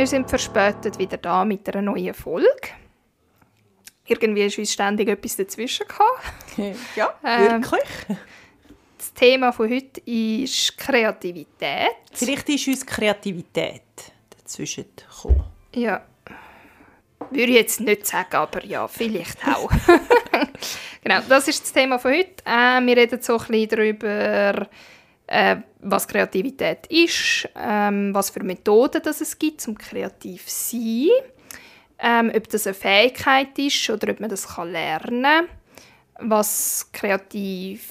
Wir sind verspätet wieder da mit einer neuen Folge. Irgendwie ist uns ständig etwas dazwischen gekommen. Ja, wirklich. Das Thema von heute ist Kreativität. Vielleicht ist uns Kreativität dazwischen gekommen. Ja, würde ich jetzt nicht sagen, aber ja, vielleicht auch. Genau, das ist das Thema von heute. Wir reden so ein bisschen darüber, was Kreativität ist, was für Methoden es gibt, um kreativ zu sein, ob das eine Fähigkeit ist oder ob man das lernen kann, was Kreativität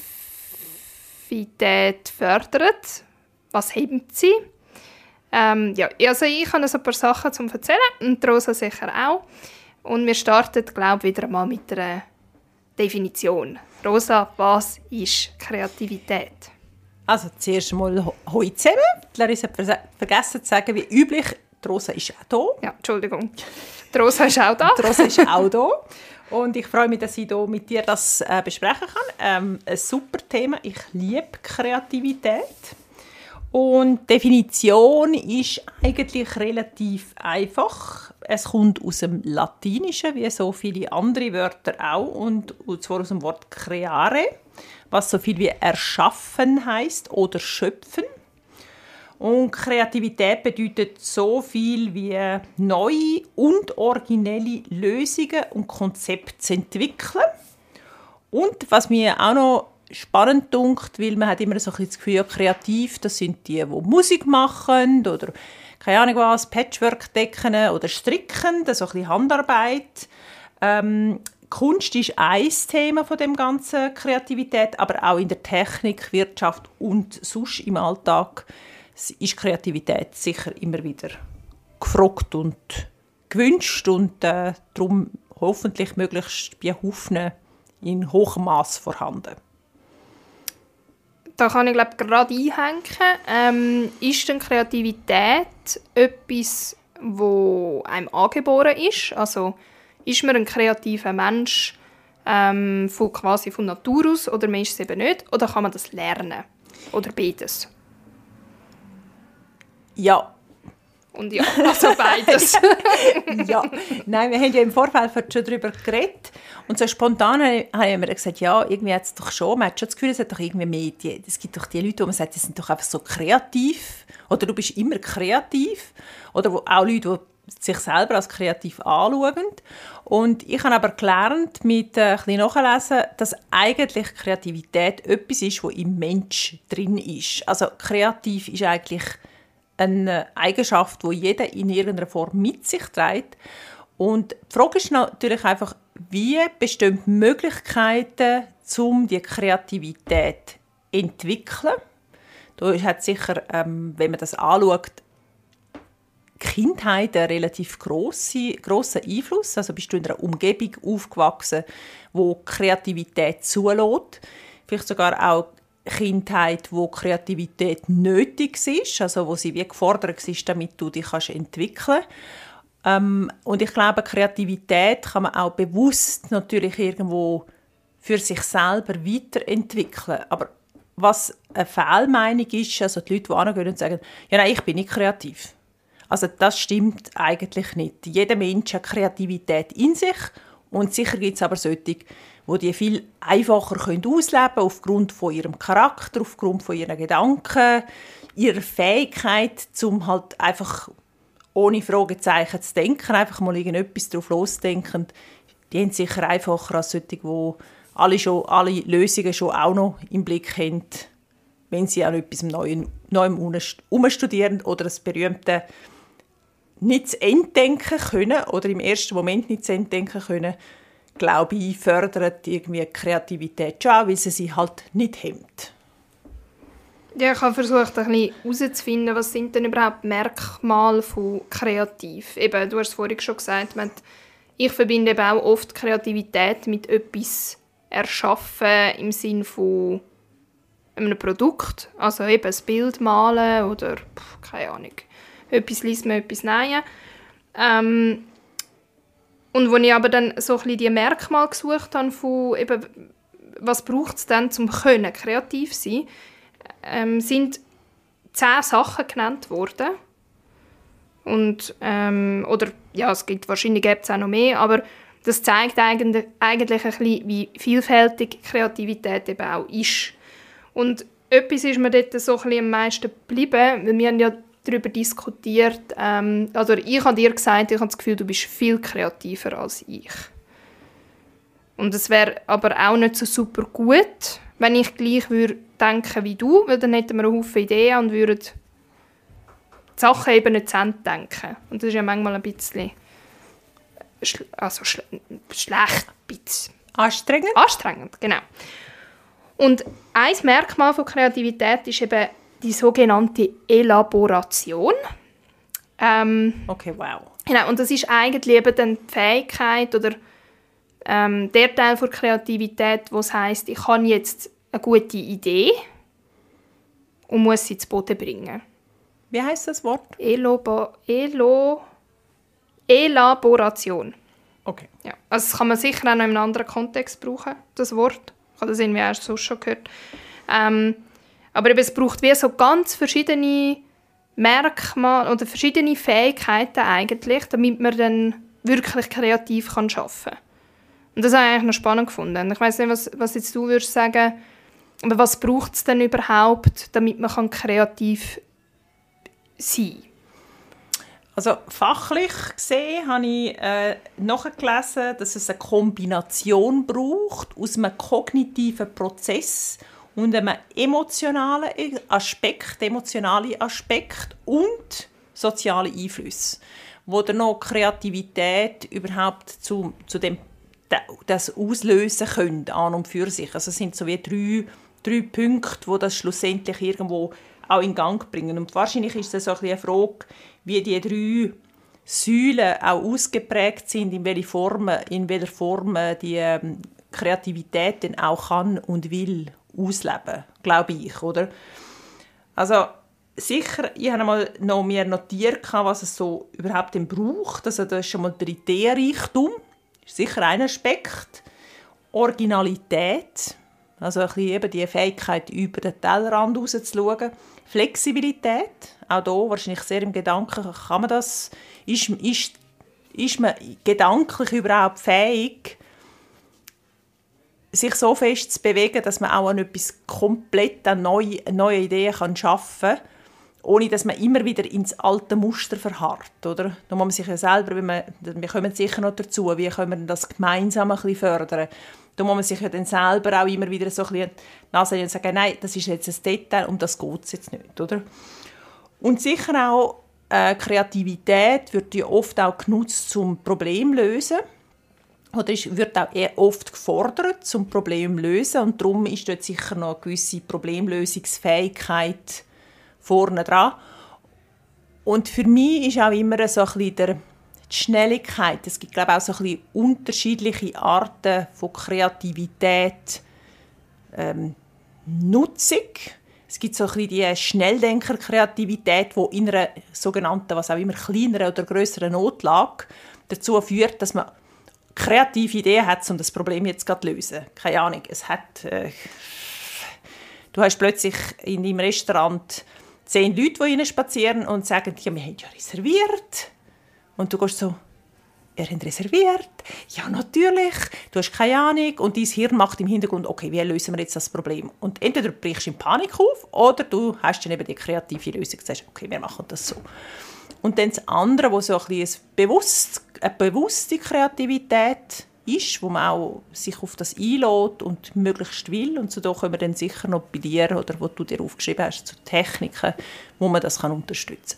fördert, was hebt sie. Ja, also ich habe so ein paar Sachen zum Erzählen und Rosa sicher auch. Und wir starten, glaube ich, wieder mal mit einer Definition. Rosa, was ist Kreativität? Also zuerst mal heute zusammen. Larissa hat vergessen zu sagen, wie üblich, die Rosa ist auch da. Ja, Entschuldigung. Die Rosa ist auch da. Die Rosa ist auch da. Und ich freue mich, dass ich hier mit dir das besprechen kann. Ein super Thema. Ich liebe Kreativität. Und die Definition ist eigentlich relativ einfach. Es kommt aus dem Lateinischen, wie so viele andere Wörter auch, und zwar aus dem Wort creare, was so viel wie erschaffen heißt oder schöpfen. Und Kreativität bedeutet so viel wie neue und originelle Lösungen und Konzepte zu entwickeln. Und was mir auch noch spannend dünkt, weil man hat immer so ein bisschen das Gefühl, ja, kreativ, das sind die Musik machen oder keine Ahnung was, Patchwork decken oder stricken, das ist so ein bisschen Handarbeit. Kunst ist ein Thema von dem ganzen Kreativität, aber auch in der Technik, Wirtschaft und sonst im Alltag ist Kreativität sicher immer wieder gefragt und gewünscht und darum hoffentlich möglichst bei Haufen in hohem Maß vorhanden. Da kann ich glaube gerade einhängen. Ist denn Kreativität etwas, wo einem angeboren ist? Also ist man ein kreativer Mensch quasi von Natur aus oder man ist es eben nicht? Oder kann man das lernen? Oder beides? Ja. Und ja, also beides. Ja, nein, wir haben ja im Vorfeld schon darüber geredet. Und so spontan habe ich mir gesagt, ja, irgendwie hat es doch schon, man hat schon das Gefühl, es hat doch irgendwie mehr, es gibt doch die Leute, wo man sagt, die sind doch einfach so kreativ. Oder du bist immer kreativ. Oder auch Leute, die sich selber als kreativ anschauen. Und ich habe aber gelernt, mit ein bisschen Nachlesen, dass eigentlich Kreativität etwas ist, was im Mensch drin ist. Also kreativ ist eigentlich eine Eigenschaft, die jeder in irgendeiner Form mit sich trägt. Und die Frage ist natürlich einfach, wie bestehen die Möglichkeiten, um die Kreativität zu entwickeln? Da hat sicher, wenn man das anschaut, die Kindheit einen relativ grossen Einfluss. Also bist du in einer Umgebung aufgewachsen, wo Kreativität zulässt. Vielleicht sogar auch Kindheit, wo Kreativität nötig ist, also wo sie wie gefordert ist, damit du dich entwickeln kannst. Und ich glaube, Kreativität kann man auch bewusst natürlich irgendwo für sich selber weiterentwickeln. Aber was eine Fehlmeinung ist, also die Leute, die hingehen und sagen, ja, nein, ich bin nicht kreativ. Also das stimmt eigentlich nicht. Jeder Mensch hat Kreativität in sich und sicher gibt es aber solche, wo die viel einfacher ausleben können, aufgrund von ihrem Charakter, aufgrund von ihren Gedanken, ihrer Fähigkeit, um halt einfach ohne Fragezeichen zu denken, einfach mal irgendetwas drauf losdenken. Die haben sicher einfacher als solche, die alle Lösungen schon auch noch im Blick haben, wenn sie an etwas Neuem umstudieren oder das berühmte nicht zu Ende denken können oder im ersten Moment nicht zu Ende denken können, glaube ich, fördert irgendwie Kreativität schon, weil sie halt nicht hemmt. Ja, ich habe versucht, ein bisschen herauszufinden, was sind denn überhaupt Merkmale von kreativ. Eben, du hast es vorhin schon gesagt, ich verbinde eben auch oft Kreativität mit etwas erschaffen im Sinne von einem Produkt. Also eben ein Bild malen oder, keine Ahnung, etwas liest man, etwas nähen. Und als ich aber dann so ein bisschen die Merkmale gesucht habe, von eben, was braucht es denn, um kreativ zu sein, sind 10 Sachen genannt worden. Und, es gibt wahrscheinlich gibt's auch noch mehr, aber das zeigt eigentlich ein bisschen, wie vielfältig Kreativität eben auch ist. Und etwas ist mir dort so ein bisschen am meisten geblieben, weil wir haben ja darüber diskutiert, ich habe dir gesagt, ich habe das Gefühl, du bist viel kreativer als ich. Und es wäre aber auch nicht so super gut, wenn ich gleich würde denken wie du, weil dann hätten wir einen Haufen Ideen und würden die Sachen eben nicht zu Ende denken. Und das ist ja manchmal ein bisschen schlecht. Anstrengend? Anstrengend, genau. Und ein Merkmal von Kreativität ist eben die sogenannte Elaboration. Okay, wow. Genau, und das ist eigentlich eben dann die Fähigkeit oder der Teil der Kreativität, wo es heisst, ich habe jetzt eine gute Idee und muss sie zu Boden bringen. Wie heisst das Wort? Elaboration. Okay. Ja, also das kann man sicher auch noch in einem anderen Kontext brauchen, das Wort. Ich habe das irgendwie erst so schon gehört. Aber eben, es braucht wie so ganz verschiedene Merkmale oder verschiedene Fähigkeiten eigentlich, damit man dann wirklich kreativ arbeiten kann. Und das habe ich eigentlich noch spannend gefunden. Ich weiss nicht, was jetzt du würdest sagen, aber was braucht es denn überhaupt, damit man kreativ sein kann? Also fachlich gesehen habe ich nachgelesen, dass es eine Kombination braucht aus einem kognitiven Prozess und einem emotionalen Aspekt und sozialen Einflüsse, wo dann noch Kreativität überhaupt zu dem das auslösen können, an und für sich. Also es sind so wie drei Punkte, die das schlussendlich irgendwo auch in Gang bringen. Und wahrscheinlich ist das so eine Frage, wie die 3 Säulen auch ausgeprägt sind, in welcher Form die Kreativität dann auch kann und will ausleben, glaube ich, oder? Also sicher, ich habe mir noch notiert, was es so überhaupt braucht. Also das ist schon mal der Ideenreichtum, ist sicher ein Aspekt. Originalität, also ein bisschen eben die Fähigkeit, über den Tellerrand rauszuschauen. Flexibilität, auch hier wahrscheinlich sehr im Gedanken, kann man das, ist man gedanklich überhaupt fähig, sich so fest zu bewegen, dass man auch an etwas komplett neue Ideen schaffen kann, ohne dass man immer wieder ins alte Muster verharrt. Oder? Da muss man sich ja selber, wir kommen sicher noch dazu, wie können wir das gemeinsam ein bisschen fördern. Da muss man sich ja dann selber auch immer wieder so ein bisschen nachsehen und sagen, nein, das ist jetzt ein Detail, um das geht es jetzt nicht. Oder? Und sicher auch Kreativität wird ja oft auch genutzt zum Problemlösen. Oder wird auch eher oft gefordert zum Problemlösen. Und darum ist dort sicher noch eine gewisse Problemlösungsfähigkeit vorne dran. Und für mich ist auch immer so ein bisschen die Schnelligkeit. Es gibt, glaube ich, auch so ein bisschen unterschiedliche Arten von Kreativität, Nutzung. Es gibt so ein bisschen die Schnelldenker-Kreativität, die in einer sogenannten, was auch immer, kleineren oder grösseren Notlage dazu führt, dass man kreative Ideen hat, um das Problem jetzt gerade zu lösen. Keine Ahnung, du hast plötzlich in deinem Restaurant 10 Leute, die rein spazieren und sagen, ja, wir haben ja reserviert. Und du gehst so, ihr habt reserviert? Ja, natürlich. Du hast keine Ahnung. Und dein Hirn macht im Hintergrund, okay, wie lösen wir jetzt das Problem? Und entweder du brichst in Panik auf oder du hast dann eben die kreative Lösung und sagst, okay, wir machen das so. Und dann das andere, wo so ein bisschen eine bewusste Kreativität ist, wo man auch sich auf das einlässt und möglichst will. Und so da können wir dann sicher noch bei dir, oder wo du dir aufgeschrieben hast, zu Techniken, wo man das unterstützen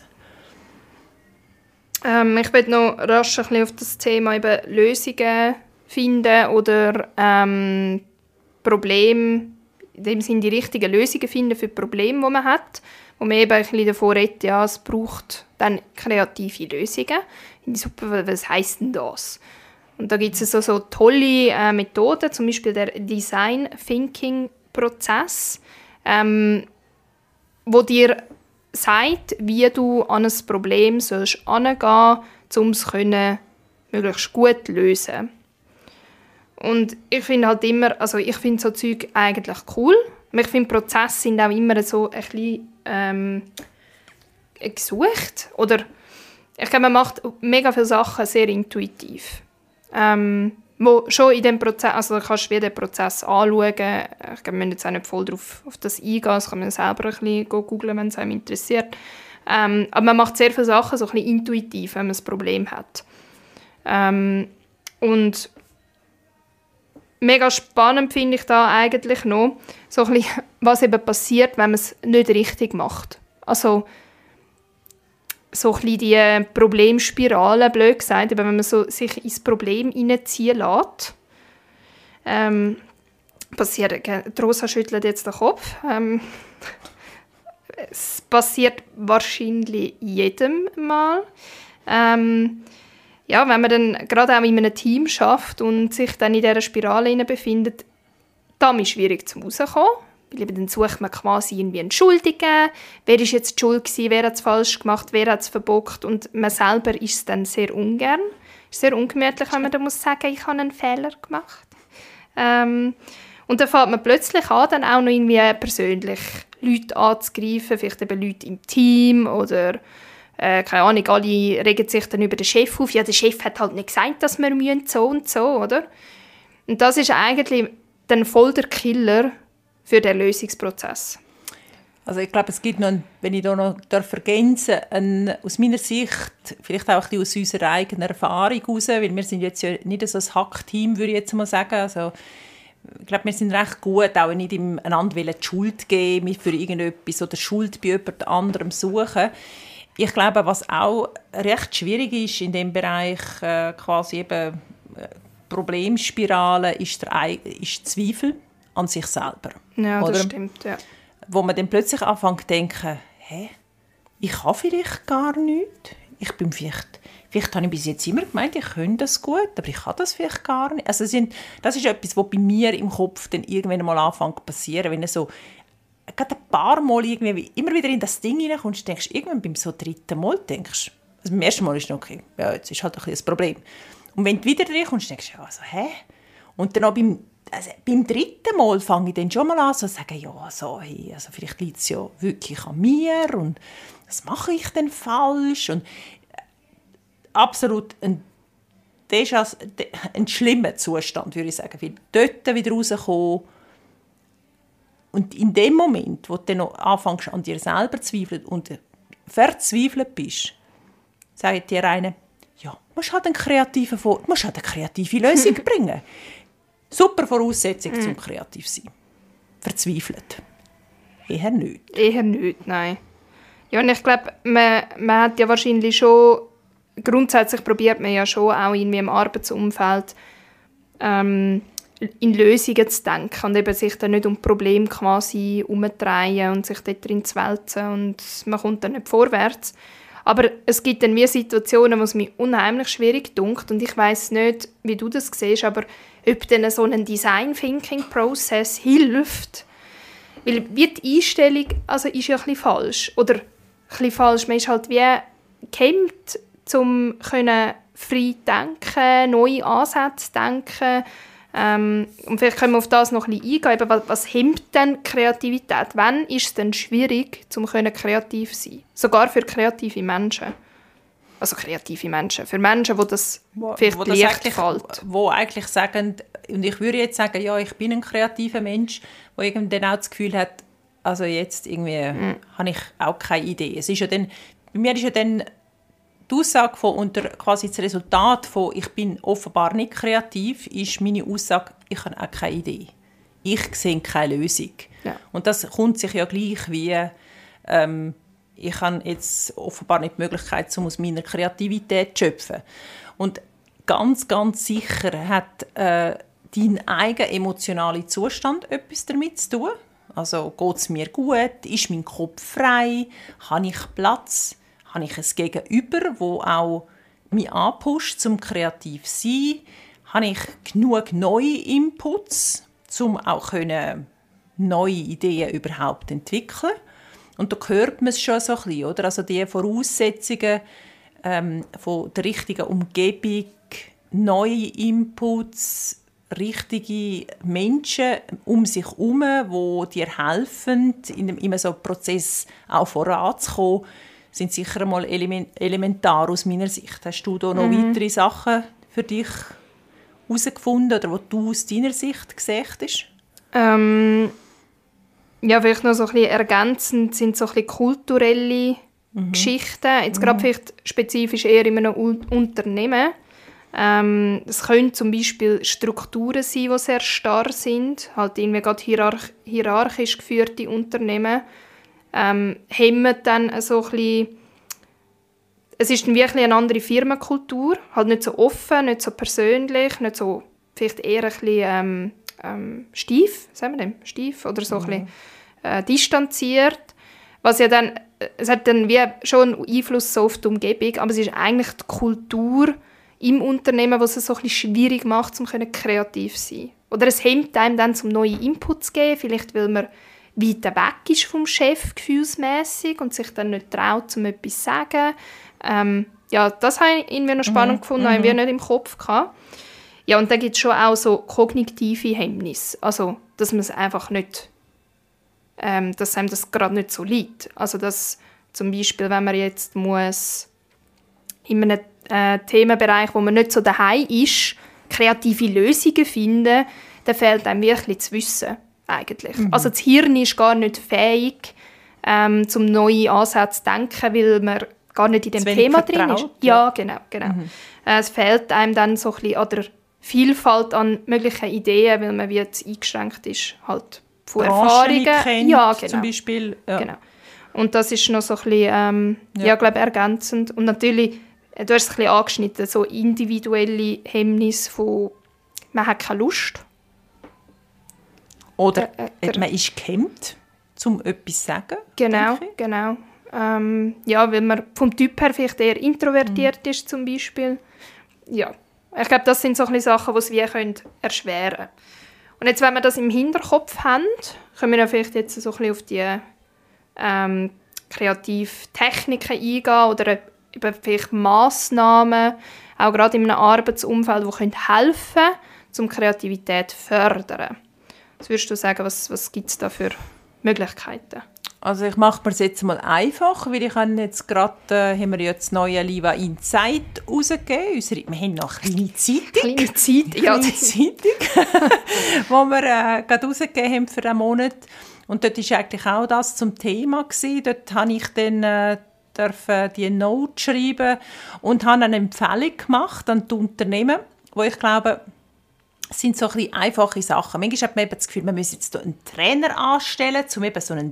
kann. Ich will noch rasch ein bisschen auf das Thema eben Lösungen finden oder Probleme, in dem Sinne die richtigen Lösungen finden für die Probleme, die man hat. Wo man eben ein bisschen davon redet, ja, es braucht dann kreative Lösungen. Super, was heisst denn das? Und da gibt es so tolle Methoden, zum Beispiel der Design Thinking Prozess, wo dir sagt, wie du an ein Problem herangehen sollst, um es möglichst gut zu lösen. Und ich finde halt immer, also ich finde so Zeug eigentlich cool. Ich finde, Prozesse sind auch immer so ein bisschen gesucht. Oder ich glaube, man macht mega viele Sachen sehr intuitiv. Wo schon in dem Prozess, also du kannst den Prozess anschauen. Ich glaube, wir müssen jetzt auch nicht voll auf das eingehen. Das kann man selber ein bisschen googeln, wenn es einem interessiert. Aber man macht sehr viele Sachen so ein bisschen intuitiv, wenn man ein Problem hat. Und mega spannend finde ich da eigentlich noch, so ein bisschen, was eben passiert, wenn man es nicht richtig macht. Also so ein bisschen die Problemspirale, blöd gesagt, wenn man so sich ins Problem hineinziehen lässt. Passiert, Rosa schüttelt jetzt den Kopf. Es passiert wahrscheinlich jedem Mal. Ja, wenn man dann gerade auch in einem Team schafft und sich dann in dieser Spirale befindet, dann ist es schwierig zum rauskommen. Weil dann sucht man quasi irgendwie einen Schuldigen. Wer war jetzt die Schuld gewesen? Wer hat es falsch gemacht? Wer hat es verbockt? Und man selber ist es dann sehr ungern. Es ist sehr ungemütlich, wenn man dann muss sagen, ich habe einen Fehler gemacht. Und dann fängt man plötzlich an, dann auch noch irgendwie persönlich Leute anzugreifen, vielleicht eben Leute im Team oder keine Ahnung, alle regen sich dann über den Chef auf. Ja, der Chef hat halt nicht gesagt, dass wir so und so, oder? Und das ist eigentlich dann voll der Killer für den Lösungsprozess. Also ich glaube, es gibt noch, wenn ich da noch ergänzen darf, aus meiner Sicht, vielleicht auch ein bisschen aus unserer eigenen Erfahrung heraus, weil wir sind jetzt ja nicht so ein Hackteam, würde ich jetzt mal sagen. Also, ich glaube, wir sind recht gut, auch nicht einander die Schuld geben, für irgendetwas oder Schuld bei jemand anderem suchen. Ich glaube, was auch recht schwierig ist in dem Bereich quasi eben Problemspirale, ist Zweifel an sich selber. Ja, das oder? Stimmt, ja. Wo man dann plötzlich anfängt zu denken, ich kann vielleicht gar nichts. Vielleicht habe ich bis jetzt immer gemeint, ich könnte das gut, aber ich kann das vielleicht gar nicht. Also das ist etwas, was bei mir im Kopf dann irgendwann mal anfängt zu passieren, wenn du so gerade ein paar Mal irgendwie immer wieder in das Ding hineinkommst, denkst du irgendwann beim so dritten Mal, also beim ersten Mal ist es okay, ja, jetzt ist halt ein bisschen das Problem. Und wenn du wieder reinkommst, denkst du, ja, also, Und dann auch beim dritten Mal fange ich dann schon mal an, so zu sagen, ja, also vielleicht liegt es ja wirklich an mir und was mache ich denn falsch? Und absolut ein schlimmer Zustand, würde ich sagen. Weil dort wieder rauskommen und in dem Moment, wo du dann noch anfängst, an dir selber zu zweifeln und verzweifelt bist, sagt dir einer, ja, du musst halt eine kreative Lösung bringen. Super Voraussetzung, zum kreativ zu sein. Verzweifelt. Eher nicht. Eher nicht, nein. Ja, und ich glaube, man hat ja wahrscheinlich schon, grundsätzlich probiert man ja schon auch irgendwie im Arbeitsumfeld in Lösungen zu denken und eben sich dann nicht um Probleme quasi umzudrehen und sich dort drin zu wälzen und man kommt dann nicht vorwärts. Aber es gibt dann wie Situationen, wo es mir unheimlich schwierig dünkt und ich weiss nicht, wie du das siehst, aber ob dann so ein Design-Thinking-Prozess hilft. Weil wie die Einstellung also ist ja ein bisschen falsch. Oder ein bisschen falsch, man ist halt wie gehemmt, um frei denken, neue Ansätze zu denken. Und vielleicht können wir auf das noch ein bisschen eingehen. Was hemmt denn Kreativität? Wann ist es denn schwierig, um kreativ zu sein? Sogar für kreative Menschen. Also kreative Menschen. Für Menschen, die das vielleicht leicht fällt. Wo eigentlich sagen, und ich würde jetzt sagen, ja, ich bin ein kreativer Mensch, der irgendwann auch das Gefühl hat, also jetzt irgendwie habe ich auch keine Idee. Es ist ja dann, bei mir ist ja dann die Aussage von quasi das Resultat von «Ich bin offenbar nicht kreativ» ist meine Aussage «Ich habe auch keine Idee». Ich sehe keine Lösung. Ja. Und das kommt sich ja gleich wie ich habe jetzt offenbar nicht die Möglichkeit, um aus meiner Kreativität zu schöpfen. Und ganz, ganz sicher hat dein eigener emotionaler Zustand etwas damit zu tun. Also geht es mir gut? Ist mein Kopf frei? Habe ich Platz? Habe ich ein Gegenüber, das auch mich anpusht, um kreativ zu sein? Habe ich genug neue Inputs, um auch neue Ideen überhaupt zu entwickeln? Und da hört man es schon so ein bisschen, oder? Also die Voraussetzungen von der richtigen Umgebung, neue Inputs, richtige Menschen um sich herum, die dir helfen, in so einem Prozess auch voranzukommen, sind sicher einmal elementar aus meiner Sicht. Hast du da noch weitere Sachen für dich herausgefunden oder was du aus deiner Sicht gesehen hast? Ja, vielleicht noch so ein bisschen ergänzend sind so ein bisschen kulturelle Geschichten. Jetzt gerade vielleicht spezifisch eher in einem Unternehmen. Es können zum Beispiel Strukturen sein, die sehr starr sind. Halt irgendwie gerade hierarchisch geführte Unternehmen hemmen dann so ein bisschen. Es ist dann wirklich eine andere Firmenkultur. Halt nicht so offen, nicht so persönlich, nicht so, vielleicht eher ein bisschen steif, sagen wir dem? Steif oder so ein bisschen distanziert. Was ja dann, es hat dann wie schon einen Einfluss so auf die Umgebung, aber es ist eigentlich die Kultur im Unternehmen, was es so ein bisschen schwierig macht, um kreativ zu sein. Oder es hemmt einem dann, um neue Inputs zu geben, vielleicht weil man weiter weg ist vom Chef gefühlsmässig und sich dann nicht traut, um etwas zu sagen. Ja, das habe ich irgendwie noch spannend gefunden, habe ich nicht im Kopf gehabt. Ja, und dann gibt es schon auch so kognitive Hemmnisse, also dass man es einfach nicht, dass einem das gerade nicht so liegt. Also dass zum Beispiel, wenn man jetzt muss in einem Themenbereich, wo man nicht so daheim ist, kreative Lösungen finden, dann fehlt einem wirklich das Wissen eigentlich. Also das Hirn ist gar nicht fähig, zum neue Ansätze zu denken, weil man gar nicht in dem Thema drin ist. Ja, genau. Es fehlt einem dann so ein bisschen an der Vielfalt an möglichen Ideen, weil man wie jetzt eingeschränkt ist halt von Erfahrungen. Kennt, ja, genau. Zum Beispiel. Ja. Genau. Und das ist noch so ein bisschen, glaube ergänzend. Und natürlich, du hast es ein bisschen angeschnitten, so individuelle Hemmnisse von man hat keine Lust. Oder man ist gehemmt, um etwas zu sagen. Genau. Ja, weil man vom Typ her vielleicht eher introvertiert ist zum Beispiel. Ja, ich glaube, das sind so ein bisschen Sachen, die es wie erschweren können. Und jetzt, wenn wir das im Hinterkopf haben, können wir ja vielleicht jetzt so ein bisschen auf die Kreativtechniken eingehen oder über vielleicht Massnahmen, auch gerade in einem Arbeitsumfeld, die helfen können, um Kreativität zu fördern. Was würdest du sagen, was gibt es da für Möglichkeiten? Also ich mache mir es jetzt mal einfach, weil ich jetzt gerade, haben wir jetzt das neue Liva Insight rausgegeben. Wir haben noch eine kleine Zeitung. Kleine Zeitung, die wir gerade rausgegeben haben für diesen Monat. Und dort war eigentlich auch das zum Thema gewesen. Dort habe ich dann die Note schreiben und habe eine Empfehlung gemacht an die Unternehmen, wo ich glaube, es sind so ein bisschen einfache Sachen. Manchmal hat man eben das Gefühl, man müsse jetzt einen Trainer anstellen, um eben so einen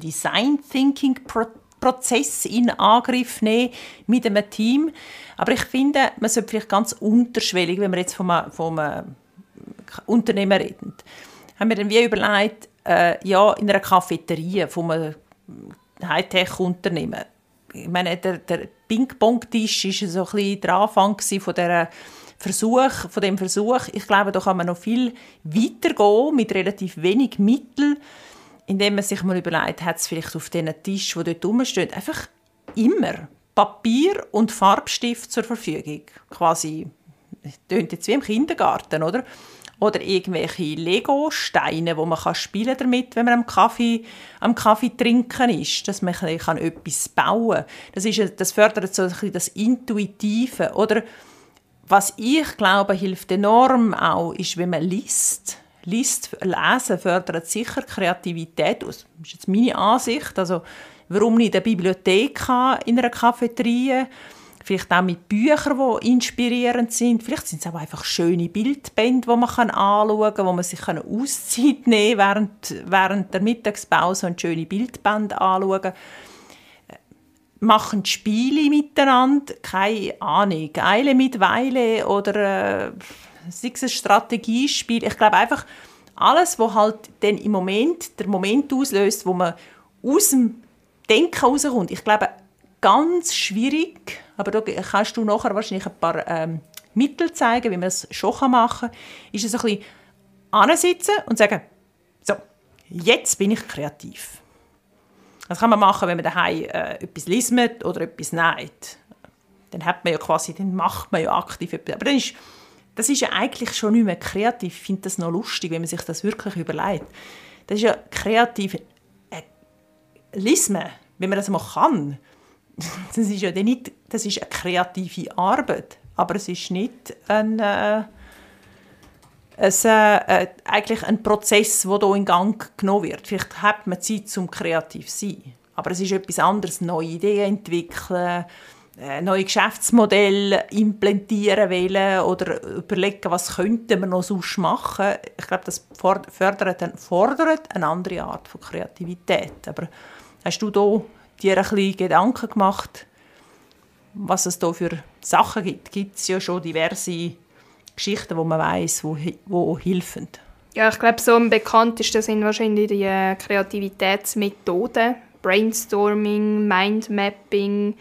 Design-Thinking-Prozess in Angriff zu nehmen mit einem Team. Aber ich finde, man sollte vielleicht ganz unterschwellig, wenn wir jetzt vom Unternehmen reden, haben wir dann wie überlegt, ja, in einer Cafeteria von einem Hightech-Unternehmen. Ich meine, der Ping-Pong-Tisch war so ein bisschen der Anfang von dem Versuch. Ich glaube, da kann man noch viel weitergehen mit relativ wenig Mitteln, indem man sich mal überlegt, hat es vielleicht auf diesen Tisch, der dort rumsteht, einfach immer Papier und Farbstift zur Verfügung. Quasi, das klingt jetzt wie im Kindergarten, oder? Oder irgendwelche Lego-Steine, wo man spielen damit, wenn man am Kaffee trinken ist, dass man etwas bauen kann. Das fördert so ein bisschen das Intuitive. Oder was ich glaube, hilft enorm auch, ist, wenn man liest. Lesen fördert sicher Kreativität. Das ist jetzt meine Ansicht. Also, warum nicht in der Bibliothek in einer Cafeteria? Vielleicht auch mit Büchern, die inspirierend sind. Vielleicht sind es auch einfach schöne Bildbände, die man anschauen kann, wo man sich Auszeit nehmen kann, während der Mittagspause und schöne Bildbände anschauen. Machen Spiele miteinander, keine Ahnung, Eile mit Weile oder sei es ein Strategiespiel. Ich glaube einfach, alles, was halt dann im Moment, der Moment auslöst, wo man aus dem Denken rauskommt. Ich glaube, ganz schwierig, aber da kannst du nachher wahrscheinlich ein paar Mittel zeigen, wie man es schon machen kann, ist es ein bisschen hinsitzen und sagen, so, jetzt bin ich kreativ. Das kann man machen, wenn man daheim etwas liest oder etwas näht. Dann macht man ja aktiv etwas. Aber das ist ja eigentlich schon nicht mehr kreativ. Ich finde das noch lustig, wenn man sich das wirklich überlegt. Das ist ja kreativ. Liest man, wenn man das mal kann, das ist ja nicht, das ist eine kreative Arbeit, aber es ist nicht eigentlich ein Prozess, der hier in Gang genommen wird. Vielleicht hat man Zeit, um kreativ zu sein, aber es ist etwas anderes, neue Ideen entwickeln, neue Geschäftsmodelle implementieren wollen oder überlegen, was könnten wir noch sonst machen. Ich glaube, das fordert eine andere Art von Kreativität. Aber hast du da dir ein bisschen Gedanken gemacht, was es da für Sachen gibt? Gibt es ja schon diverse Geschichten, wo man weiss, wo helfen? Ja, ich glaube, so am bekanntesten sind wahrscheinlich die Kreativitätsmethoden. Brainstorming, Mindmapping,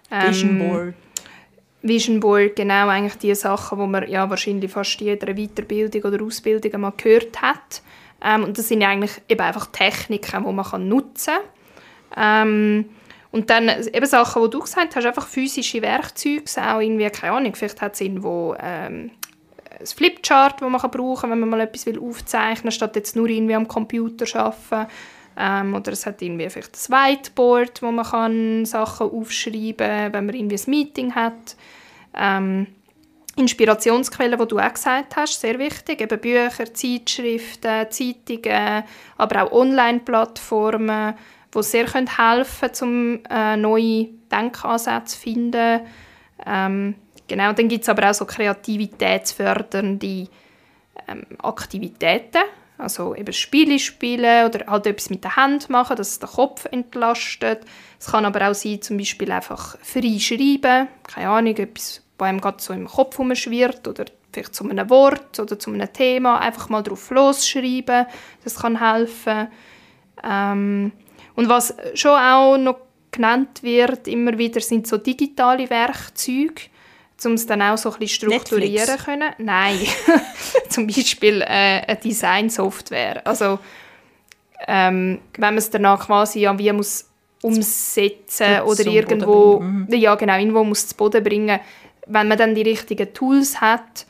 Vision Board, genau, eigentlich die Sachen, die man ja wahrscheinlich fast in jeder Weiterbildung oder Ausbildung mal gehört hat. Und das sind eigentlich eben einfach Techniken, die man nutzen kann. Und dann eben Sachen, die du gesagt hast, einfach physische Werkzeuge, auch irgendwie, keine Ahnung, vielleicht hat es irgendwo ein Flipchart, das man brauchen kann, wenn man mal etwas aufzeichnen will, statt jetzt nur irgendwie am Computer arbeiten. Oder es hat irgendwie vielleicht ein Whiteboard, wo man kann Sachen aufschreiben kann, wenn man irgendwie ein Meeting hat. Inspirationsquellen, die du auch gesagt hast, sehr wichtig. Eben Bücher, Zeitschriften, Zeitungen, aber auch Online-Plattformen, die sehr helfen können, um neue Denkansätze zu finden. Genau, dann gibt es aber auch so kreativitätsfördernde Aktivitäten. Also eben Spiele spielen oder halt etwas mit der Hand machen, dass es den Kopf entlastet. Es kann aber auch sein, zum Beispiel einfach frei schreiben. Keine Ahnung, etwas, was einem gerade so im Kopf herumschwirrt oder vielleicht zu einem Wort oder zu einem Thema. Einfach mal drauf losschreiben, das kann helfen. Und was schon auch noch genannt wird, immer wieder, sind so digitale Werkzeuge, um es dann auch so ein bisschen strukturieren zu können. Nein, zum Beispiel eine Design-Software. Also, wenn man es danach quasi wie muss umsetzen oder irgendwo, ja, genau, irgendwo muss zu Boden bringen. Wenn man dann die richtigen Tools hat,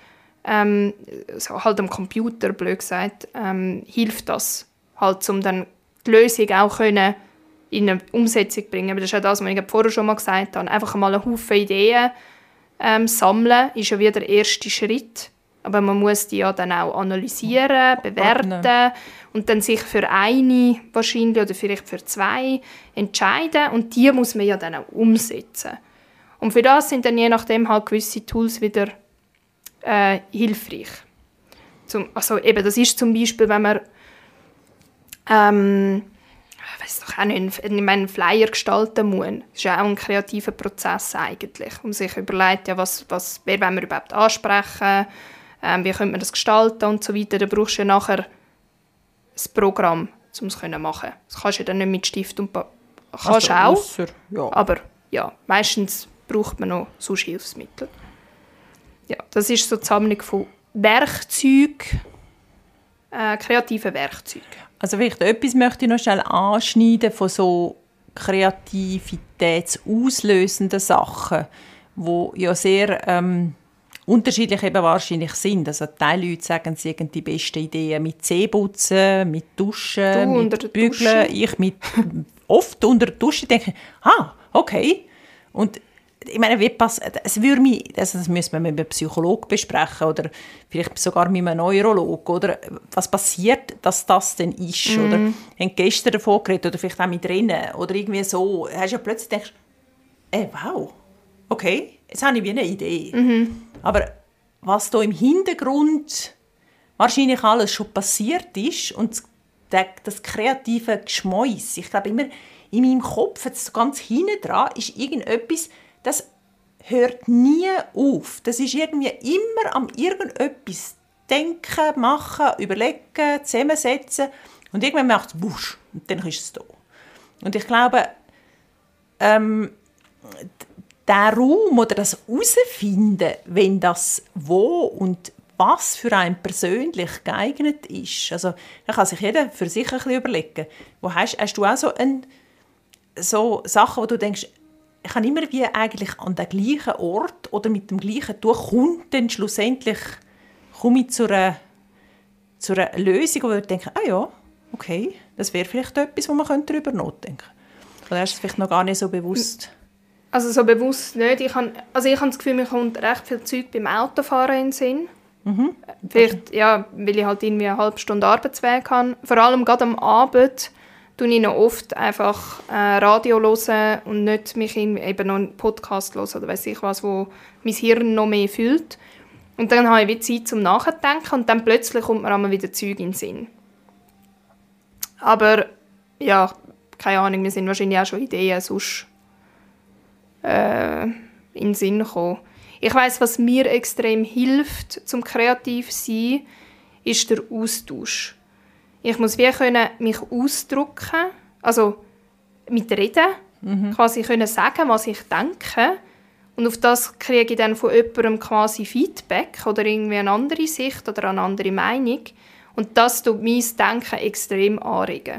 so halt am Computer, blöd gesagt, hilft das halt, um dann die Lösung auch können in eine Umsetzung zu bringen. Aber das ist ja das, was ich vorher schon mal gesagt habe. Einfach mal einen Haufen Ideen sammeln ist ja wieder der erste Schritt. Aber man muss die ja dann auch analysieren, bewerten und dann sich für eine wahrscheinlich oder vielleicht für zwei entscheiden. Und die muss man ja dann auch umsetzen. Und für das sind dann je nachdem halt gewisse Tools wieder hilfreich. Also eben, das ist zum Beispiel, wenn man weiß doch auch nicht, einen Flyer gestalten muss. Das ist ja auch ein kreativer Prozess eigentlich. Und sich überlegt, ja, wer wollen wir überhaupt ansprechen, wie könnte man das gestalten und so weiter. Da brauchst du ja nachher ein Programm, um es zu machen. Das kannst du ja dann nicht mit Stift und Papier. Kannst du auch, ja. Aber ja, meistens braucht man noch sonst Hilfsmittel. Ja, das ist so die Sammlung von Werkzeugen, kreativen Werkzeugen. Also vielleicht etwas möchte ich noch schnell anschneiden von so kreativitätsauslösenden Sachen, die ja sehr unterschiedlich eben wahrscheinlich sind. Also Teil Leute sagen, sie haben die besten Ideen mit Zähneputzen, mit Duschen, mit Bügeln. Ich oft unter der Dusche denke, okay. Und ich meine, das müssen wir mit einem Psychologen besprechen oder vielleicht sogar mit einem Neurologen. Oder was passiert, dass das denn ist? Oder haben gestern davon geredet oder vielleicht auch mit Rennen oder irgendwie so. Hast du ja plötzlich denkst, wow, okay, jetzt habe ich wie eine Idee. Aber was da im Hintergrund wahrscheinlich alles schon passiert ist und das kreative Geschmäus, ich glaube immer in meinem Kopf, jetzt ganz hinten dran, ist irgendetwas, das hört nie auf. Das ist irgendwie immer am irgendetwas denken, machen, überlegen, zusammensetzen. Und irgendwann macht es wusch und dann ist es da. Und ich glaube, der Raum oder das Herausfinden, wenn das wo und was für einen persönlich geeignet ist. Also, da kann sich jeder für sich ein bisschen überlegen. Hast du auch so Sachen, wo du denkst, ich kann immer wie eigentlich an den gleichen Ort oder mit dem gleichen Tuch dann schlussendlich komme ich zu einer Lösung, wo ich denke, ja, okay, das wäre vielleicht etwas, wo man darüber nachdenken könnte. Oder hast du es vielleicht noch gar nicht so bewusst? Also so bewusst nicht. Ich habe das Gefühl, mir kommt recht viel Zeug beim Autofahren in den Sinn. Vielleicht, ja, weil ich halt irgendwie eine halbe Stunde Arbeitsweg habe. Vor allem gerade am Abend höre ich noch oft einfach Radio hören und nicht mich eben noch einen Podcast hören oder weiss ich was, wo mein Hirn noch mehr fühlt. Und dann habe ich wie Zeit zum Nachdenken und dann plötzlich kommt mir einmal wieder Zeug in den Sinn. Aber ja, keine Ahnung, mir sind wahrscheinlich auch schon Ideen sonst in den Sinn gekommen. Ich weiss, was mir extrem hilft, zum kreativ zu sein, ist der Austausch. Ich muss wie können mich ausdrücken, also mit Reden, quasi können sagen, was ich denke. Und auf das kriege ich dann von jemandem quasi Feedback oder irgendwie eine andere Sicht oder eine andere Meinung. Und das tut mein Denken extrem anregen.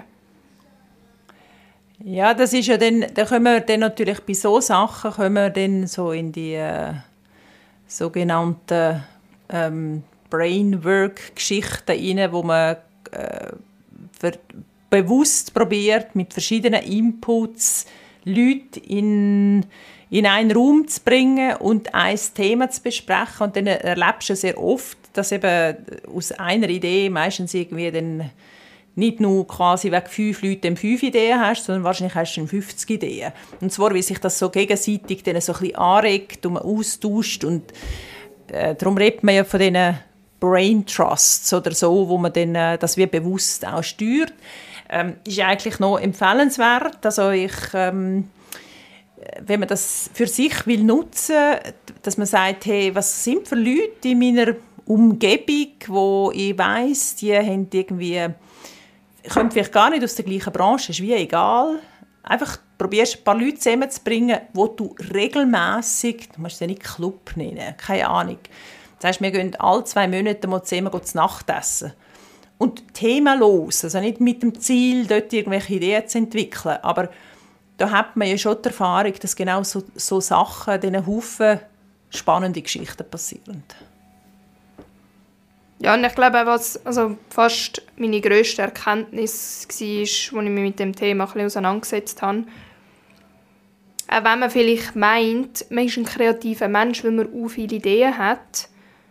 Ja, das ist ja dann, da können wir dann natürlich bei so Sachen können wir dann so in die sogenannten Brainwork-Geschichten rein, wo man bewusst probiert, mit verschiedenen Inputs Leute in einen Raum zu bringen und ein Thema zu besprechen. Und dann erlebst du sehr oft, dass eben aus einer Idee meistens irgendwie dann nicht nur quasi wegen 5 Leuten 5 Ideen hast, sondern wahrscheinlich hast du 50 Ideen. Und zwar, wie sich das so gegenseitig dann so ein bisschen anregt und man austauscht. Und darum redet man ja von diesen Brain Trusts oder so, wo man dann das wie bewusst auch steuert. Ist eigentlich noch empfehlenswert. Also wenn man das für sich will nutzen, dass man sagt, hey, was sind für Leute in meiner Umgebung, wo ich weiss, die haben irgendwie kommen vielleicht gar nicht aus der gleichen Branche, ist wie egal. Einfach probierst ein paar Leute zusammenzubringen, wo du regelmässig, du musst es ja nicht Club nennen, keine Ahnung. Das heisst, wir gehen alle 2 Monate mal zusammen zu Nacht essen. Und themenlos, also nicht mit dem Ziel, dort irgendwelche Ideen zu entwickeln. Aber da hat man ja schon die Erfahrung, dass genau so Sachen, diesen Haufen spannende Geschichten passieren. Ja, und ich glaube auch, was fast meine grösste Erkenntnis war, als ich mich mit dem Thema ein bisschen auseinandergesetzt habe. Auch wenn man vielleicht meint, man ist ein kreativer Mensch, weil man auch viele Ideen hat.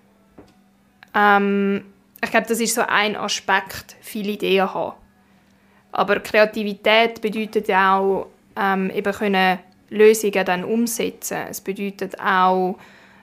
Ich glaube, das ist so ein Aspekt, viele Ideen haben. Aber Kreativität bedeutet auch, eben können Lösungen dann umsetzen. Es bedeutet auch,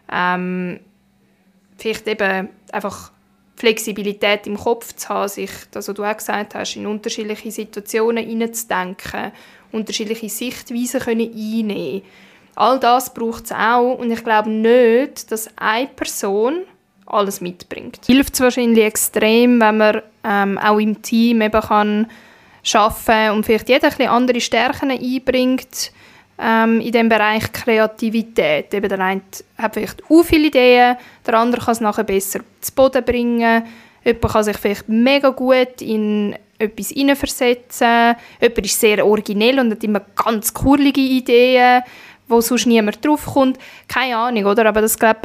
vielleicht eben einfach Flexibilität im Kopf zu haben, sich, das, was du auch gesagt hast, in unterschiedliche Situationen hineinzudenken, unterschiedliche Sichtweisen einnehmen. All das braucht es auch und ich glaube nicht, dass eine Person alles mitbringt. Hilft es wahrscheinlich extrem, wenn man auch im Team eben kann arbeiten und vielleicht jeder ein bisschen andere Stärken einbringt in dem Bereich Kreativität. Eben der eine hat vielleicht auch viele Ideen, der andere kann es nachher besser zu Boden bringen. Jemand kann sich vielleicht mega gut in etwas hineinversetzen. Jemand ist sehr originell und hat immer ganz coole Ideen, wo sonst niemand draufkommt. Keine Ahnung, oder? Aber das, glaube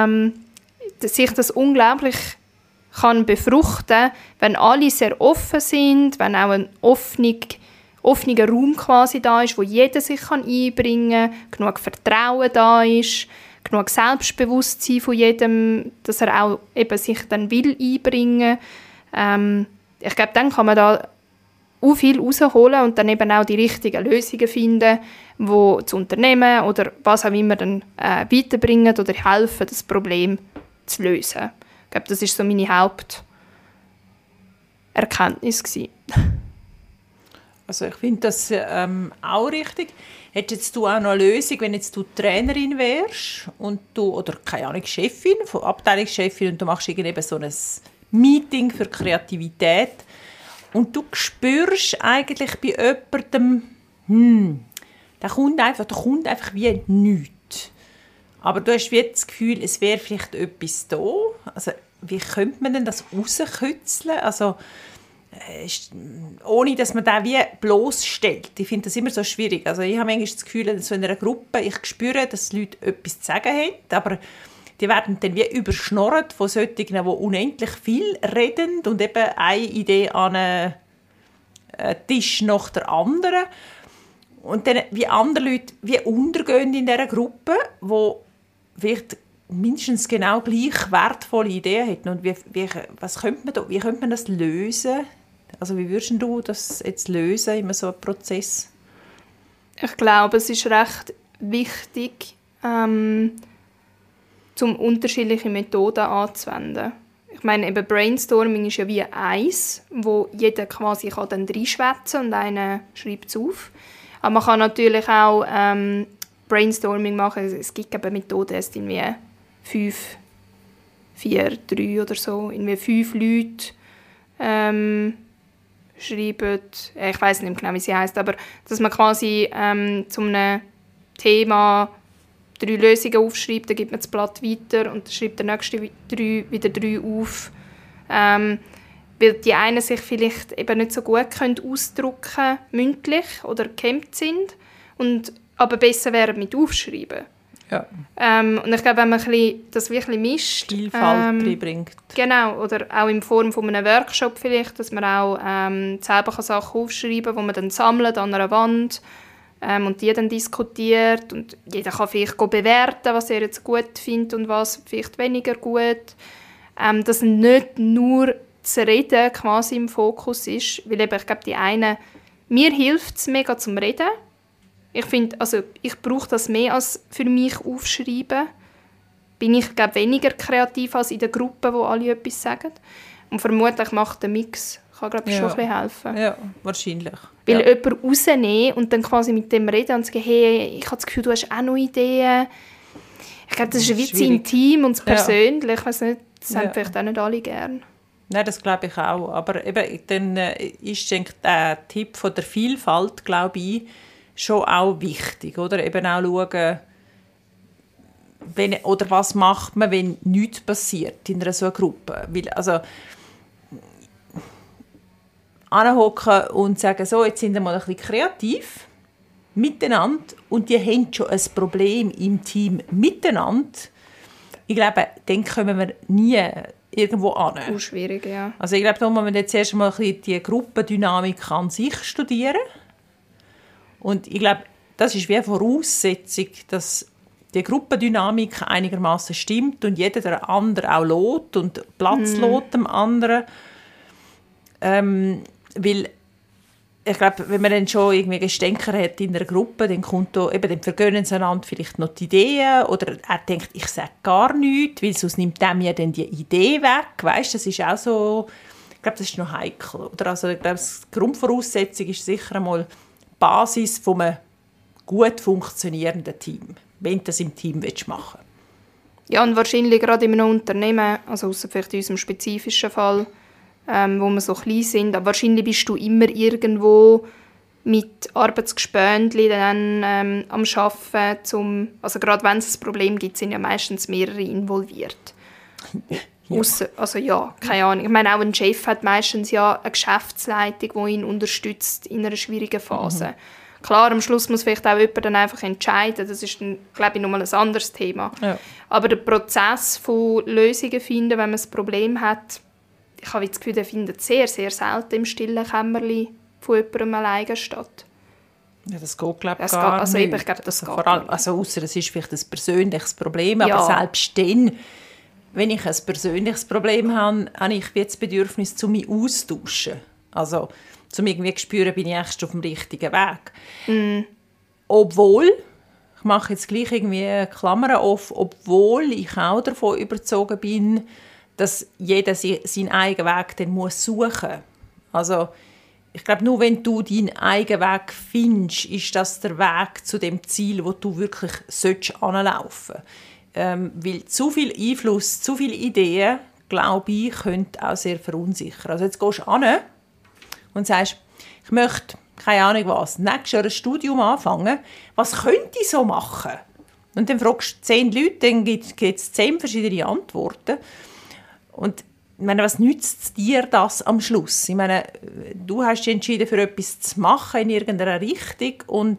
sich das unglaublich kann befruchten, wenn alle sehr offen sind, wenn auch ein offener Raum quasi da ist, wo jeder sich einbringen kann, genug Vertrauen da ist, genug Selbstbewusstsein von jedem, dass er auch eben sich dann will einbringen. Ich glaube, dann kann man da auch viel rausholen und dann eben auch die richtigen Lösungen finden, die das Unternehmen oder was auch immer dann weiterbringen oder helfen, das Problem zu lösen. Ich glaube, das war so meine Haupterkenntnis gewesen. Also ich finde das auch richtig. Hättest du auch noch eine Lösung, wenn jetzt du Trainerin wärst und du, oder keine Ahnung, Chefin, Abteilungschefin und du machst irgendwie so ein Meeting für Kreativität und du spürst eigentlich bei jemandem, da kommt einfach wie nichts. Aber du hast wie das Gefühl, es wäre vielleicht etwas da. Also wie könnte man denn das rauskitzeln? Also ohne dass man das wie bloßstellt. Ich finde das immer so schwierig. Also ich habe manchmal das Gefühl, so in einer Gruppe, ich spüre, dass die Leute etwas zu sagen haben, aber die werden dann wie überschnorrt von solchen, die unendlich viel reden und eben eine Idee an einen Tisch nach der anderen. Und dann, wie andere Leute wie untergehen in dieser Gruppe, die vielleicht mindestens genau gleich wertvolle Ideen hätten. Und wie könnte man das lösen? Also wie würdest du das jetzt lösen in so einem Prozess? Ich glaube, es ist recht wichtig, um unterschiedliche Methoden anzuwenden. Ich meine, eben Brainstorming ist ja wie eins, wo jeder quasi dann reinschwätzen kann und einer schreibt es auf. Aber man kann natürlich auch Brainstorming machen. Es gibt eben Methoden, es sind irgendwie 5, 4, 3 oder so. Irgendwie 5 Leute schreiben, ich weiß nicht genau, wie sie heisst, aber dass man quasi zu einem Thema 3 Lösungen aufschreibt, dann gibt man das Blatt weiter und dann schreibt der nächste wieder 3 auf. Weil die einen sich vielleicht eben nicht so gut ausdrücken können, mündlich oder gehemmt sind, aber besser wären mit Aufschreiben. Ja. Und ich glaube, wenn man das wirklich mischt... Vielfalt reinbringt. Genau, oder auch in Form von einem Workshop vielleicht, dass man auch selber Sachen aufschreiben kann, die man dann sammelt an einer Wand und die dann diskutiert. Und jeder kann vielleicht bewerten, was er jetzt gut findet und was vielleicht weniger gut. Dass nicht nur das Reden quasi im Fokus ist, weil eben, ich glaube, mir hilft es mega zum Reden. Ich finde, also ich brauche das mehr als für mich aufschreiben. Bin ich, glaube weniger kreativ als in der Gruppe, wo alle etwas sagen. Und vermutlich macht der Mix, kann glaube schon ein bisschen helfen. Ja, wahrscheinlich. Weil jemanden rausnehmen und dann quasi mit dem reden und sagen, hey, ich habe das Gefühl, du hast auch noch Ideen. Ich glaube, das ist wie zu intim und zu persönlich. Ich weiss nicht, das haben vielleicht auch nicht alle gern. Nein, das glaube ich auch. Aber eben, dann ist der Tipp von der Vielfalt, glaube ich, schon auch wichtig, oder? Eben auch schauen, oder was macht man, wenn nichts passiert in einer so einer Gruppe. Weil, also, anhocken und sagen, so, jetzt sind wir mal ein bisschen kreativ miteinander und die haben schon ein Problem im Team miteinander. Ich glaube, dann kommen wir nie irgendwo an. Schwierig, ja. Also ich glaube, da muss man jetzt erst mal ein bisschen die Gruppendynamik an sich studieren. Und ich glaube, das ist wie eine Voraussetzung, dass die Gruppendynamik einigermaßen stimmt und jeder der andere auch lässt und Platz lässt dem anderen. Weil ich glaube, wenn man dann schon irgendwie Gestänker hat in einer Gruppe, dann dann vergönnen sie einander vielleicht noch die Ideen oder er denkt, ich sage gar nichts, weil sonst nimmt der mir dann die Idee weg. Weißt, das ist auch so, ich glaube, das ist noch heikel. Oder? Also, ich glaube, die Grundvoraussetzung ist sicher einmal die Basis von einem gut funktionierenden Team, wenn du das im Team machen willst. Ja, und wahrscheinlich gerade in einem Unternehmen, also ausser vielleicht in unserem spezifischen Fall, wo wir so klein sind, aber wahrscheinlich bist du immer irgendwo mit Arbeitsgespöntchen dann am Arbeiten, also gerade wenn es ein Problem gibt, sind ja meistens mehrere involviert. Ja. Also ja, keine Ahnung. Ich meine, auch ein Chef hat meistens ja eine Geschäftsleitung, die ihn unterstützt in einer schwierigen Phase. Mhm. Klar, am Schluss muss vielleicht auch jemand dann einfach entscheiden. Das ist dann, glaube ich, nochmal ein anderes Thema. Ja. Aber der Prozess von Lösungen finden, wenn man ein Problem hat, ich habe das Gefühl, der findet sehr, sehr selten im stillen Kämmerlein von jemandem alleine statt. Ja, das geht, glaube ich, gar nicht. Ich glaube, das geht vor allem, also ausser es ist vielleicht ein persönliches Problem, aber selbst dann, wenn ich ein persönliches Problem habe, habe ich das Bedürfnis, mich austauschen. Also, um irgendwie zu spüren, bin ich echt auf dem richtigen Weg. Mm. Obwohl, ich mache jetzt gleich irgendwie Klammern auf, obwohl ich auch davon überzeugt bin, dass jeder seinen eigenen Weg dann suchen muss. Also, ich glaube, nur wenn du deinen eigenen Weg findest, ist das der Weg zu dem Ziel, wo du wirklich anlaufen sollst. Weil zu viel Einfluss, zu viele Ideen, glaube ich, können auch sehr verunsichern. Also jetzt gehst du hin und sagst, ich möchte, keine Ahnung was, nächstes Jahr ein Studium anfangen. Was könnte ich so machen? Und dann fragst du 10 Leute, dann gibt es 10 verschiedene Antworten. Und ich meine, was nützt dir das am Schluss? Ich meine, du hast dich entschieden, für etwas zu machen in irgendeiner Richtung und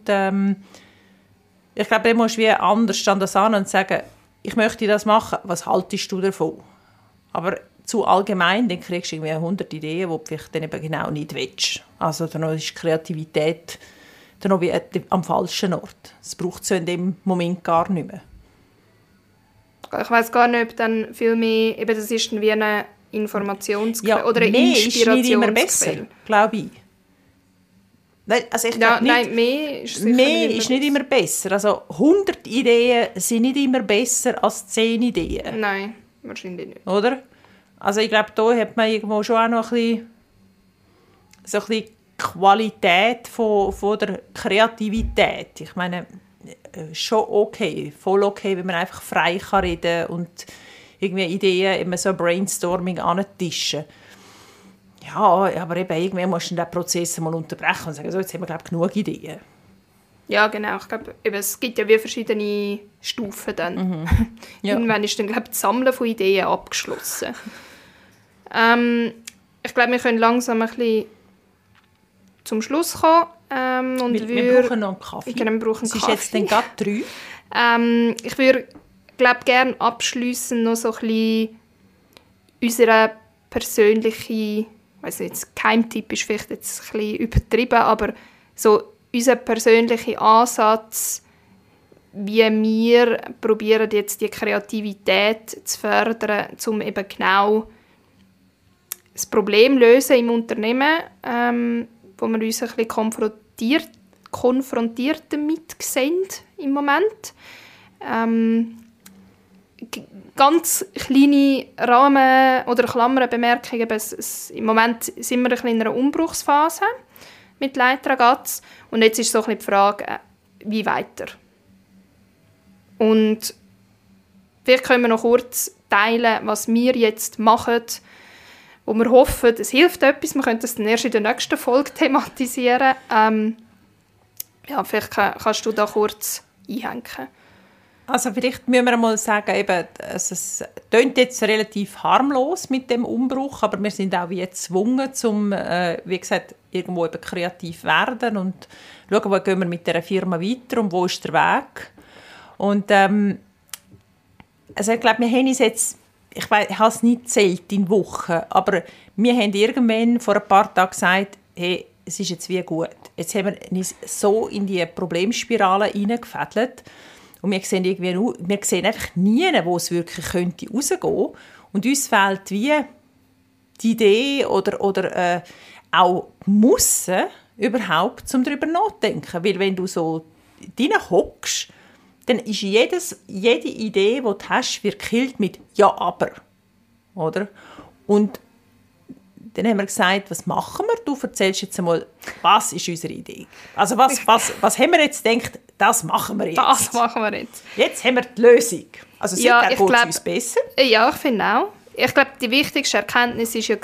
ich glaube, dann musst du wie anders an das an und sagen, ich möchte das machen, was haltest du davon? Aber zu allgemein, dann kriegst du irgendwie 100 Ideen, die du vielleicht dann eben genau nicht willst. Also dann ist Kreativität dann noch wie am falschen Ort. Es braucht es in dem Moment gar nicht mehr. Ich weiss gar nicht, ob dann viel mehr, eben das ist dann wie eine Informationsquelle oder eine mehr ist nicht immer Inspirationsquelle. besser, glaube ich. Nein, also ich Ja, glaube nicht, nein, mehr ist sicher mehr nicht ist nicht immer besser. Also 100 Ideen sind nicht immer besser als 10 Ideen. Nein, wahrscheinlich nicht. Oder? Also ich glaube, da hat man irgendwo schon auch noch ein bisschen Qualität von der Kreativität. Ich meine, schon okay, voll okay, wenn man einfach frei kann reden und irgendwie Ideen immer so Brainstorming antischen. Ja, aber eben irgendwann musst du den Prozess mal unterbrechen und sagen, so, jetzt haben wir, glaube ich, genug Ideen. Ja, genau. Ich glaube, es gibt ja wie verschiedene Stufen dann. Ja. Irgendwann ist dann, glaube ich, das Sammeln von Ideen abgeschlossen. Ich glaube, wir können langsam ein bisschen zum Schluss kommen. Und Wir brauchen noch einen Kaffee. Genau, wir brauchen es ist Kaffee. jetzt dann gerade 3. Ich würde, glaube gerne abschliessend noch so ein bisschen unsere persönliche, ich weiss nicht, Geheimtipp ist vielleicht jetzt ein bisschen übertrieben, aber so unser persönlicher Ansatz, wie wir probieren jetzt die Kreativität zu fördern, um eben genau das Problem lösen im Unternehmen, wo wir uns ein bisschen konfrontiert damit sehen im Moment. Ganz kleine Rahmen- oder Klammerbemerkungen. Im Moment sind wir ein bisschen in einer Umbruchsphase mit Leitragaz. Und jetzt ist so ein bisschen die Frage, wie weiter. Und vielleicht können wir noch kurz teilen, was wir jetzt machen, wo wir hoffen, es hilft etwas. Wir können das dann erst in der nächsten Folge thematisieren. Ja, vielleicht kannst du da kurz einhängen. Also vielleicht müssen wir mal sagen, eben, es klingt jetzt relativ harmlos mit dem Umbruch, aber wir sind auch wie gezwungen, um, wie gesagt, irgendwo eben kreativ werden und schauen, wo gehen wir mit dieser Firma weiter und wo ist der Weg. Und also ich glaube, wir haben uns jetzt, ich habe es nicht gezählt in Wochen, aber wir haben irgendwann vor ein paar Tagen gesagt, hey, es ist jetzt wie gut. Jetzt haben wir uns so in die Problemspirale hineingefädelt. Und wir sehen einfach nie, wo es wirklich könnte rausgehen. Und uns fehlt wie die Idee oder auch die Musse überhaupt, um darüber nachzudenken. Weil wenn du so drin hockst, dann ist jede Idee, die du hast, wird gekillt mit «Ja, aber». Oder? Und dann haben wir gesagt, was machen wir? Du erzählst jetzt einmal, was ist unsere Idee? Also was haben wir jetzt gedacht, das machen wir jetzt. Das machen wir jetzt. Jetzt haben wir die Lösung. Also seither geht es uns besser. Ja, ich finde auch. Ich glaube, die wichtigste Erkenntnis war ja,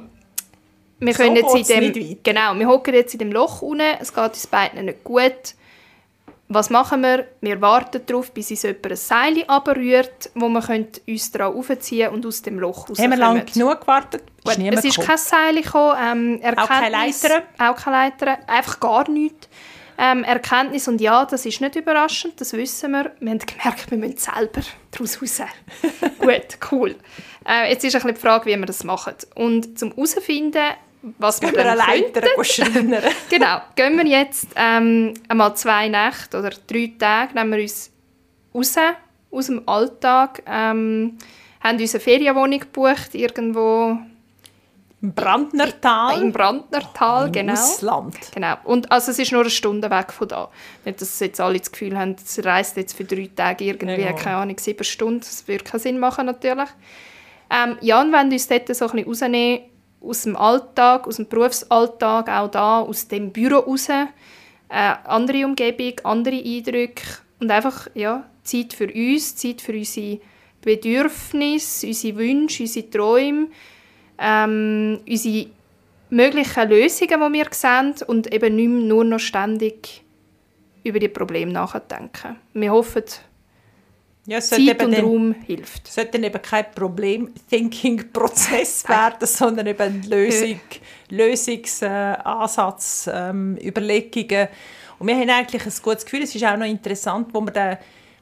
wir können jetzt wir hocken jetzt in dem Loch unten, es geht uns beiden nicht gut. Was machen wir? Wir warten darauf, bis uns jemand ein Seil runterrührt, wo wir uns daran aufziehen und aus dem Loch rauskommen. Haben wir lange genug gewartet? Es ist kein Seil gekommen. Auch keine Leiter? Auch keine Leiter. Einfach gar nichts. Erkenntnis, und ja, das ist nicht überraschend, das wissen wir. Wir haben gemerkt, wir müssen selber daraus raus. Gut, cool. Jetzt ist ein bisschen die Frage, wie wir das machen. Und zum herauszufinden, was wir dann könnten. Genau, gehen wir jetzt einmal 2 Nächte oder 3 Tage, nehmen wir uns raus aus dem Alltag, haben uns eine Ferienwohnung gebucht, irgendwo im Brandnertal. Im Brandnertal, genau. Ausland. Genau. Und also es ist nur eine Stunde weg von da. Nicht, dass jetzt alle das Gefühl haben, es reist jetzt für 3 Tage irgendwie, keine Ahnung, 7 Stunden. Das würde keinen Sinn machen, natürlich. Ja, und wenn wir uns dort so ein bisschen rausnehmen, aus dem Alltag, aus dem Berufsalltag, auch da, aus dem Büro raus, andere Umgebung, andere Eindrücke und einfach Zeit für uns, Zeit für unsere Bedürfnisse, unsere Wünsche, unsere Träume, unsere möglichen Lösungen, die wir sehen und eben nicht mehr nur noch ständig über die Probleme nachdenken. Wir hoffen, Zeit und Raum hilft. Es sollte dann eben kein Problem-Thinking-Prozess werden, sondern eben Lösungsansatz, Überlegungen. Und wir haben eigentlich ein gutes Gefühl, es ist auch noch interessant, wo wir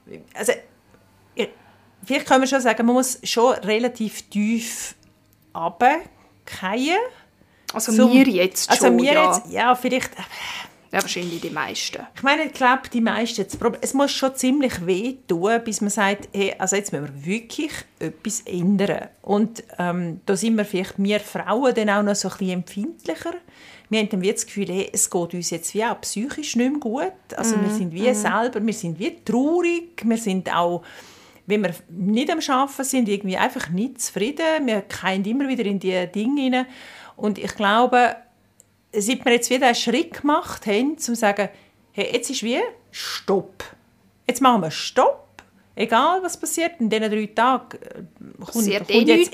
vielleicht können wir schon sagen, man muss schon relativ tief runterfallen. Also wir jetzt schon, jetzt, ja, vielleicht... Ja, wahrscheinlich die meisten. Ich meine, ich glaube, die meisten, es muss schon ziemlich weh tun, bis man sagt, hey, also jetzt müssen wir wirklich etwas ändern. Und da sind wir vielleicht, wir Frauen, dann auch noch so ein bisschen empfindlicher. Wir haben dann wie das Gefühl, hey, es geht uns jetzt wie auch psychisch nicht mehr gut. Also wir sind wie selber, wir sind wie traurig, wir sind auch, wenn wir nicht am Arbeiten sind, irgendwie einfach nicht zufrieden. Wir fallen immer wieder in diese Dinge hinein. Und ich glaube, seit wir jetzt wieder einen Schritt gemacht haben, um zu sagen, hey, jetzt ist wie Stopp. Jetzt machen wir Stopp. Egal, was passiert. In diesen 3 Tagen passiert nichts.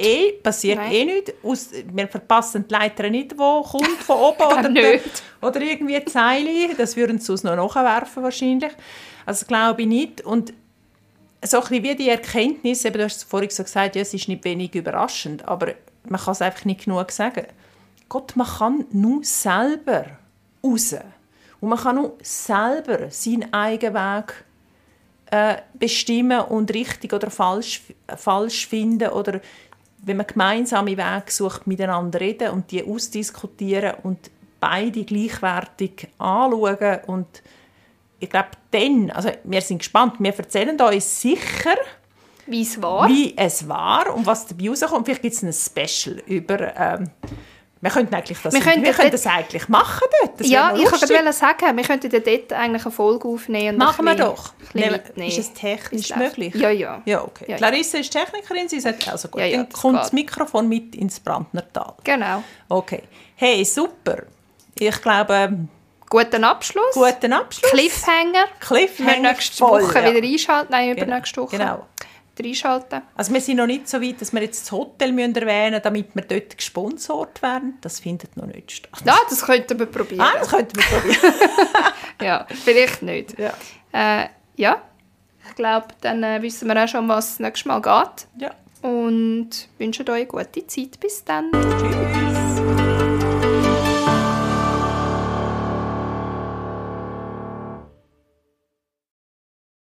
Wir verpassen die Leiter nicht, die kommt von oben oder irgendwie die Zeile. Das würden sie uns noch nachwerfen wahrscheinlich. Also glaube ich nicht. Und so ein bisschen wie die Erkenntnis, eben, du hast es vorhin so gesagt, ja, es ist nicht wenig überraschend, aber man kann es einfach nicht genug sagen. Gott, man kann nur selber raus. Und man kann nur selber seinen eigenen Weg bestimmen und richtig oder falsch finden. Oder wenn man gemeinsame Wege sucht, miteinander reden und die ausdiskutieren und beide gleichwertig anschauen. Und ich glaube, dann, also wir sind gespannt, wir erzählen uns sicher, wie es war und was dabei rauskommt. Vielleicht gibt es ein Special über... wir könnten das eigentlich machen dort. Das ja, ich wollte sagen, wir könnten dort eigentlich eine Folge aufnehmen. Und machen wir doch. Mitnehmen. Ist es technisch möglich? Ja. Ja, okay. Ja, Larissa ist Technikerin, sie sagt, also gut, ja, dann kommt das Mikrofon mit ins Brandnertal. Genau. Okay. Hey, super. Ich glaube... Guten Abschluss. Cliffhanger. Wir nächste Woche wieder einschalten. Nein, übernächste Woche. Genau. Einschalten. Also wir sind noch nicht so weit, dass wir jetzt das Hotel erwähnen müssen, damit wir dort gesponsert werden. Das findet noch nicht statt. Ja, das könnten wir probieren. Das könnten wir probieren. Ja, vielleicht nicht. Ja. Ja, ich glaube, dann wissen wir auch schon, was das nächste Mal geht. Ja. Und wünschen euch eine gute Zeit. Bis dann. Tschüss.